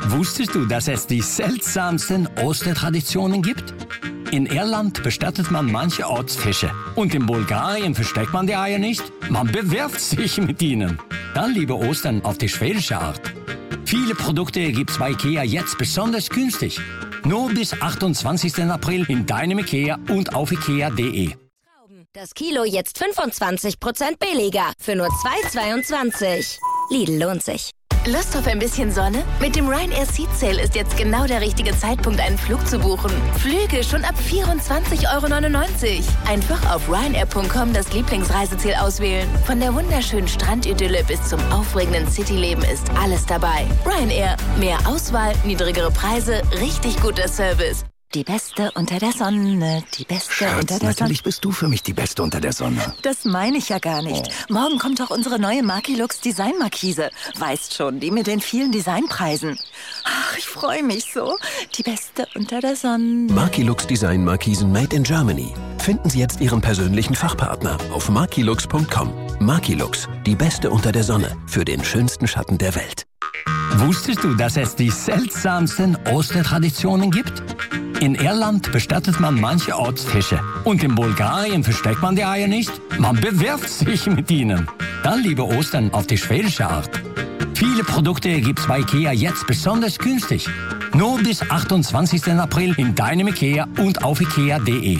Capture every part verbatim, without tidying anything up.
Wusstest du, dass es die seltsamsten Ostertraditionen gibt? In Irland bestattet man mancherorts Fische. Und in Bulgarien versteckt man die Eier nicht, man bewirft sich mit ihnen. Dann lieber Ostern auf die schwedische Art. Viele Produkte gibt's bei IKEA jetzt besonders günstig. Nur bis achtundzwanzigsten April in deinem IKEA und auf ikea punkt de. Das Kilo jetzt fünfundzwanzig Prozent billiger. Für nur zwei Euro zweiundzwanzig. Lidl lohnt sich. Lust auf ein bisschen Sonne? Mit dem Ryanair Seat Sale ist jetzt genau der richtige Zeitpunkt, einen Flug zu buchen. Flüge schon ab vierundzwanzig Euro neunundneunzig. Einfach auf ryanair punkt com das Lieblingsreiseziel auswählen. Von der wunderschönen Strandidylle bis zum aufregenden Cityleben ist alles dabei. Ryanair. Mehr Auswahl, niedrigere Preise, richtig guter Service. Die Beste unter der Sonne, die Beste Schatz, unter der Sonne. natürlich bist du für mich die Beste unter der Sonne. Das meine ich ja gar nicht. Oh. Morgen kommt doch unsere neue Markilux Designmarkise. Weißt schon, die mit den vielen Designpreisen. Ach, ich freue mich so. Die Beste unter der Sonne. Markilux Designmarkisen made in Germany. Finden Sie jetzt Ihren persönlichen Fachpartner auf markilux punkt com. Markilux, die Beste unter der Sonne für den schönsten Schatten der Welt. Wusstest du, dass es die seltsamsten Ostertraditionen gibt? In Irland bestattet man mancherorts Fische. Und in Bulgarien versteckt man die Eier nicht, man bewirft sich mit ihnen. Dann lieber Ostern auf die schwedische Art. Viele Produkte gibt's bei IKEA jetzt besonders günstig. Nur bis achtundzwanzigsten April in deinem IKEA und auf ikea punkt de.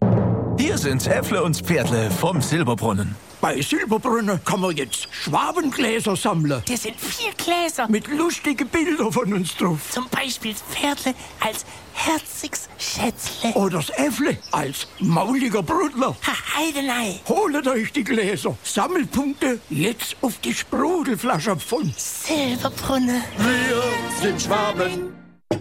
Hier sind Äffle und Pferdle vom Silberbrunnen. Bei Silberbrunnen kann man jetzt Schwabengläser sammeln. Das sind vier Gläser. Mit lustigen Bildern von uns drauf. Zum Beispiel Pferdle als herziges Schätzle. Oder das Äffle als mauliger Brudler. Ha, Heidenei. Holt euch die Gläser. Sammelpunkte jetzt auf die Sprudelflasche von Silberbrunne. Wir sind Schwaben.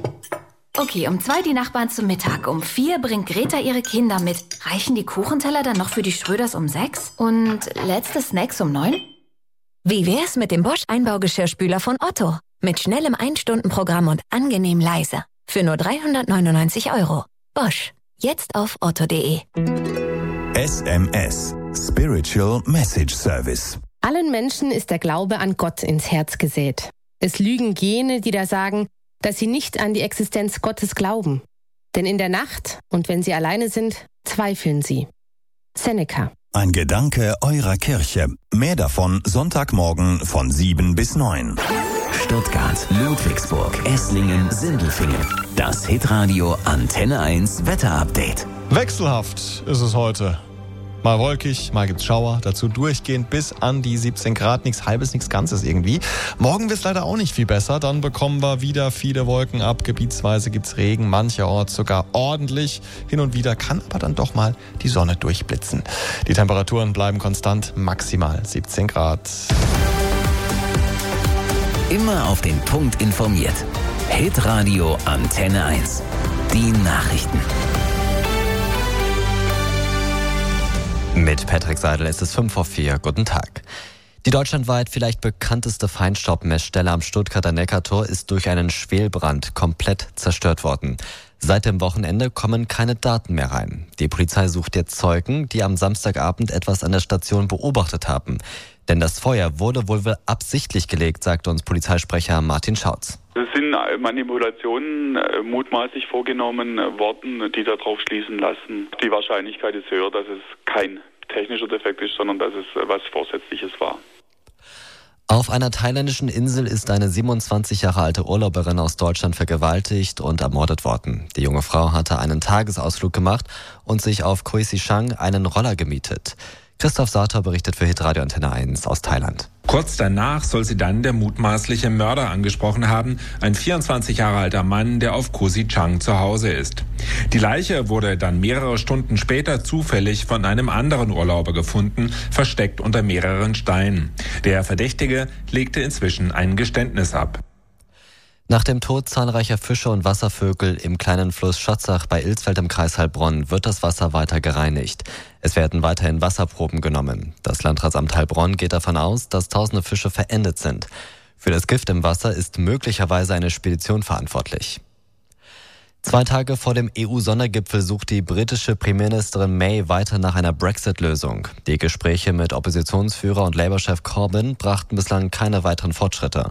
Okay, um zwei die Nachbarn zum Mittag. Um vier bringt Greta ihre Kinder mit. Reichen die Kuchenteller dann noch für die Schröders um sechs? Und letzte Snacks um neun? Wie wär's mit dem Bosch Einbaugeschirrspüler von Otto? Mit schnellem Ein-Stunden-Programm und angenehm leise. Für nur dreihundertneunundneunzig Euro. Bosch. Jetzt auf otto punkt de. S M S. Spiritual Message Service. Allen Menschen ist der Glaube an Gott ins Herz gesät. Es lügen jene, die da sagen, dass sie nicht an die Existenz Gottes glauben. Denn in der Nacht und wenn sie alleine sind, zweifeln sie. Seneca. Ein Gedanke eurer Kirche. Mehr davon Sonntagmorgen von sieben bis neun. Stuttgart, Ludwigsburg, Esslingen, Sindelfingen. Das Hitradio Antenne eins Wetterupdate. Wechselhaft ist es heute. Mal wolkig, mal gibt's Schauer, dazu durchgehend bis an die siebzehn Grad, nichts Halbes, nichts Ganzes irgendwie. Morgen wird's leider auch nicht viel besser, dann bekommen wir wieder viele Wolken ab, gebietsweise gibt's Regen, mancherorts sogar ordentlich. Hin und wieder kann aber dann doch mal die Sonne durchblitzen. Die Temperaturen bleiben konstant, maximal siebzehn Grad. Immer auf den Punkt informiert. Hitradio Antenne eins. Die Nachrichten. Mit Patrick Seidel ist es fünf vor vier. Guten Tag. Die deutschlandweit vielleicht bekannteste Feinstaubmessstelle am Stuttgarter Neckartor ist durch einen Schwelbrand komplett zerstört worden. Seit dem Wochenende kommen keine Daten mehr rein. Die Polizei sucht jetzt Zeugen, die am Samstagabend etwas an der Station beobachtet haben. Denn das Feuer wurde wohl absichtlich gelegt, sagte uns Polizeisprecher Martin Schautz. Es sind Manipulationen äh, mutmaßlich vorgenommen äh, worden, die darauf schließen lassen. Die Wahrscheinlichkeit ist höher, dass es kein technischer Defekt ist, sondern dass es äh, was Vorsätzliches war. Auf einer thailändischen Insel ist eine siebenundzwanzig Jahre alte Urlauberin aus Deutschland vergewaltigt und ermordet worden. Die junge Frau hatte einen Tagesausflug gemacht und sich auf Khoi Sichang einen Roller gemietet. Christoph Sater berichtet für Hitradio Antenne eins aus Thailand. Kurz danach soll sie dann der mutmaßliche Mörder angesprochen haben, ein vierundzwanzig Jahre alter Mann, der auf Khoi Sichang zu Hause ist. Die Leiche wurde dann mehrere Stunden später zufällig von einem anderen Urlauber gefunden, versteckt unter mehreren Steinen. Der Verdächtige legte inzwischen ein Geständnis ab. Nach dem Tod zahlreicher Fische und Wasservögel im kleinen Fluss Schotzach bei Ilsfeld im Kreis Heilbronn wird das Wasser weiter gereinigt. Es werden weiterhin Wasserproben genommen. Das Landratsamt Heilbronn geht davon aus, dass tausende Fische verendet sind. Für das Gift im Wasser ist möglicherweise eine Spedition verantwortlich. Zwei Tage vor dem E U-Sondergipfel sucht die britische Premierministerin May weiter nach einer Brexit-Lösung. Die Gespräche mit Oppositionsführer und Labour-Chef Corbyn brachten bislang keine weiteren Fortschritte.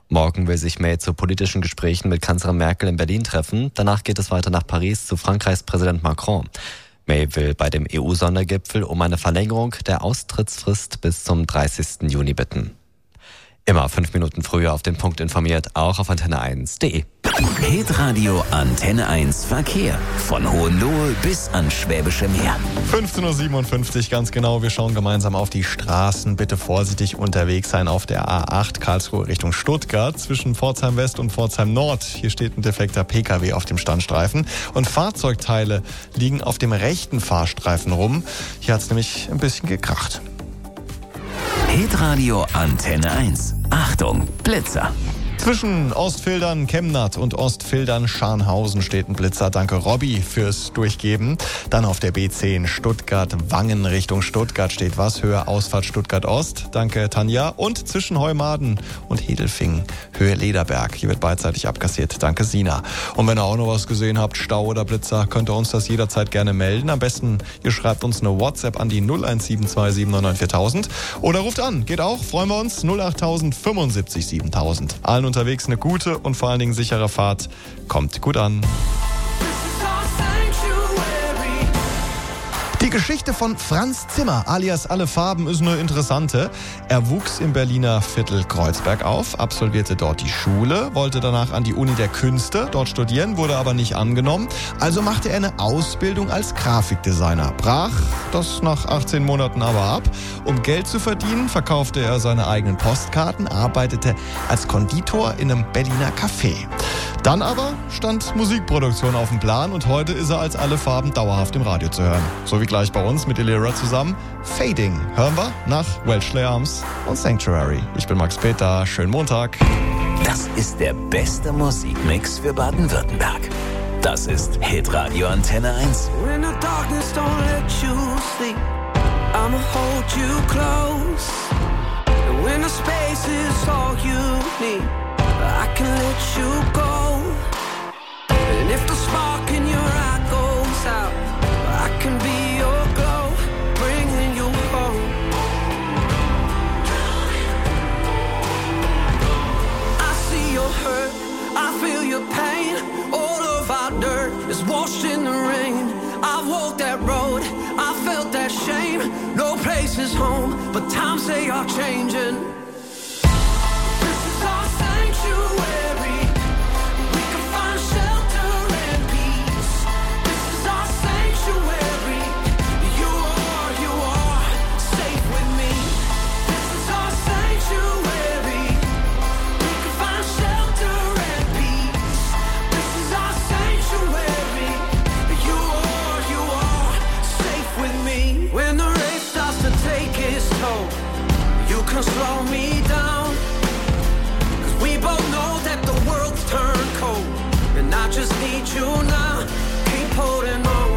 Morgen will sich May zu politischen Gesprächen mit Kanzlerin Merkel in Berlin treffen. Danach geht es weiter nach Paris zu Frankreichs Präsident Macron. May will bei dem E U-Sondergipfel um eine Verlängerung der Austrittsfrist bis zum dreißigsten Juni bitten. Immer fünf Minuten früher auf den Punkt informiert, auch auf antenne eins punkt de. Hitradio Antenne eins Verkehr. Von Hohenlohe bis ans Schwäbische Meer. fünfzehn Uhr siebenundfünfzig, ganz genau. Wir schauen gemeinsam auf die Straßen. Bitte vorsichtig unterwegs sein auf der A acht Karlsruhe Richtung Stuttgart zwischen Pforzheim West und Pforzheim Nord. Hier steht ein defekter Pkw auf dem Standstreifen und Fahrzeugteile liegen auf dem rechten Fahrstreifen rum. Hier hat es nämlich ein bisschen gekracht. Hitradio Antenne eins. Achtung, Blitzer. Zwischen Ostfildern Chemnat und Ostfildern Scharnhausen steht ein Blitzer. Danke Robby fürs Durchgeben. Dann auf der B zehn Stuttgart-Wangen Richtung Stuttgart steht was. Höhe Ausfahrt Stuttgart Ost. Danke Tanja. Und zwischen Heumaden und Hedelfingen Höhe Lederberg. Hier wird beidseitig abkassiert. Danke Sina. Und wenn ihr auch noch was gesehen habt, Stau oder Blitzer, könnt ihr uns das jederzeit gerne melden. Am besten, ihr schreibt uns eine WhatsApp an die null eins sieben zwei sieben neun neun viertausend. Oder ruft an. Geht auch. Freuen wir uns. null achttausend fünfundsiebzig siebentausend. Allen unterwegs eine gute und vor allen Dingen sichere Fahrt. Kommt gut an. Die Geschichte von Franz Zimmer alias Alle Farben ist eine interessante. Er wuchs im Berliner Viertel Kreuzberg auf, absolvierte dort die Schule, wollte danach an die Uni der Künste dort studieren, wurde aber nicht angenommen. Also machte er eine Ausbildung als Grafikdesigner, brach das nach achtzehn Monaten aber ab. Um Geld zu verdienen, verkaufte er seine eigenen Postkarten, arbeitete als Konditor in einem Berliner Café. Dann aber stand Musikproduktion auf dem Plan und heute ist er als Alle Farben dauerhaft im Radio zu hören. So wie gleich bei uns mit Elira zusammen. Fading hören wir nach Welsh Arms und Sanctuary. Ich bin Max Peter, schönen Montag. Das ist der beste Musikmix für Baden-Württemberg. Das ist Hitradio Antenne eins. When the darkness don't let you sleep, I'ma hold you close. And when the space is all you need, I can let you go. And if the spark in your eye goes out, I can be your glow, bringing you home. I see your hurt, I feel your pain. All of our dirt is washed in the rain. I've walked that road, I felt that shame. No place is home, but times they are changing. Our sanctuary, we can find shelter and peace. This is our sanctuary. You are, you are safe with me. This is our sanctuary. We can find shelter and peace. This is our sanctuary. You are, you are safe with me. When the race starts to take its toll, you can slow me down. We both know that the world's turned cold, and I just need you now. Keep holding on.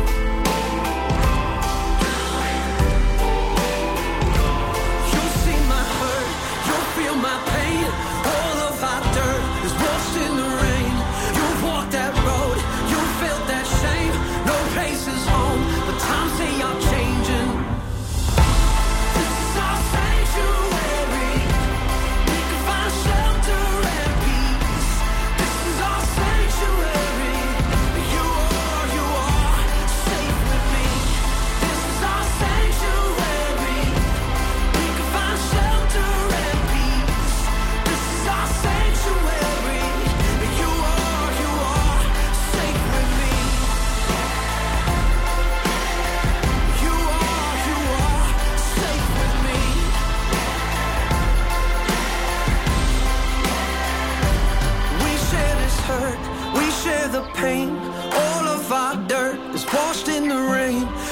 You'll see my hurt, you'll feel my pain. All of our dirt is washed in the rain. You've walked that road, you felt that shame. No place is home, but times they are changing. This is our sanctuary. We can find shelter. The pain, all of our dirt is washed in the rain.